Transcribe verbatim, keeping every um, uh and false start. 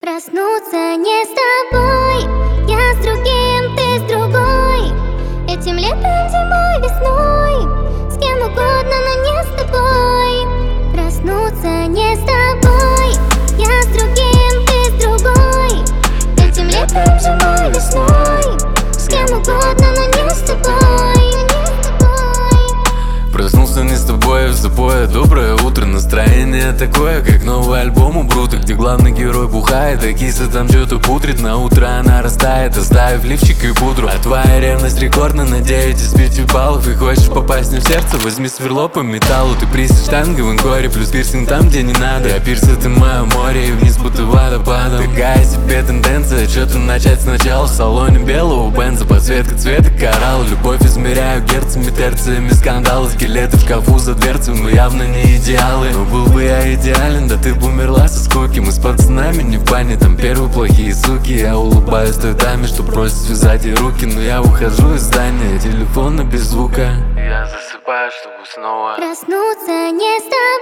Проснуться не с тобой, я с другим, ты с другой. Этим летом, зимой, весной, с кем угодно, но не с тобой. Проснуться не с тобой, я с другим, ты с другой. Этим летом, зимой, весной, с кем угодно, но не с тобой. Проснулся не с тобой, в запое. Доброе утро, настроение такое, как новый альбом у Брута, где главный герой бухает, а киса там что-то пудрит. На утро она растает, оставив лифчик и пудру. А твоя ревность рекордна на девять из пяти баллов. И хочешь попасть мне в сердце, возьми сверло по металлу. Ты приз штанга в инкоре, плюс пирсинг там, где не надо. А пирс это мое море, и вниз будто водопадом. Такая себе тенденция, что-то начать сначала. В салоне белого бенза, подсветка цвета коралл. Любовь измеряю герцами, терциями, скандалы. Скелеты в шкафу за дверцей, мы явно не идеалы. Но был бы я идеален, да ты бы умерла со скуки. Мы с пацанами не в бане, там первые плохие суки. Я улыбаюсь той даме, что просит связать ей руки. Но я ухожу из здания, телефона без звука. Я засыпаю, чтобы снова проснуться не с тобой.